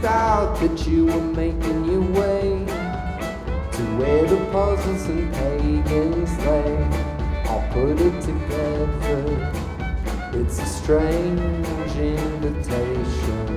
thought that you were making your way to where the puzzles and pagans lay, I'll put it together. It's a strange invitation.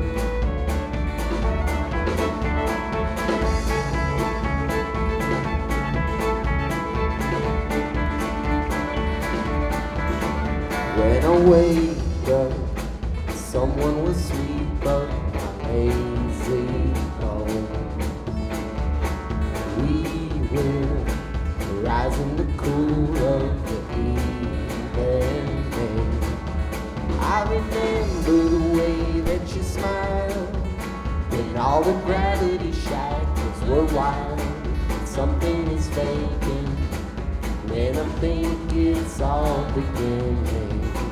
When I wake up, someone will sweep up my lazy bones. We will rise in the cool of the evening. I remember the way that you smiled when all the gravity shackles were wild. Something is vacant when I think it's all beginning.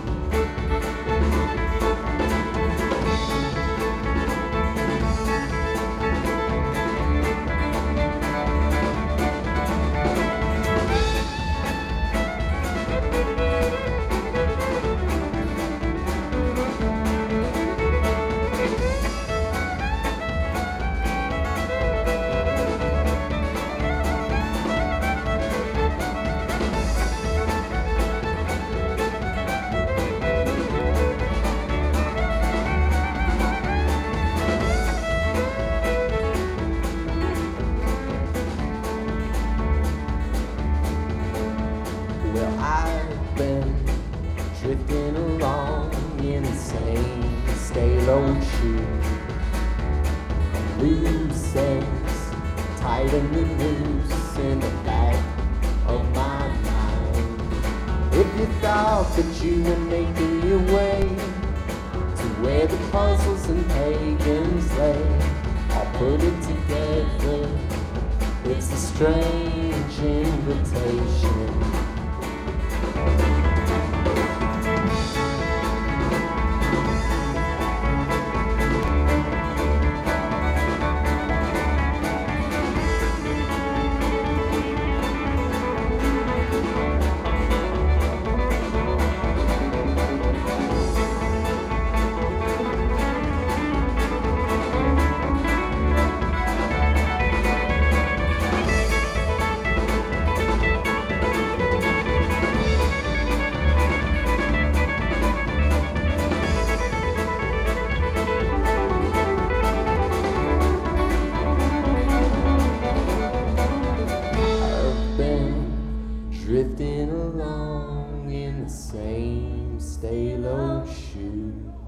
Well, I've been drifting along in the same stale shoes. Loose ends tighten the noose in the back of my mind. If you thought that you were making your way to where the puzzles and pagans lay, I'll put it together. It's a strange invitation. Drifting along in the same stale old shoe.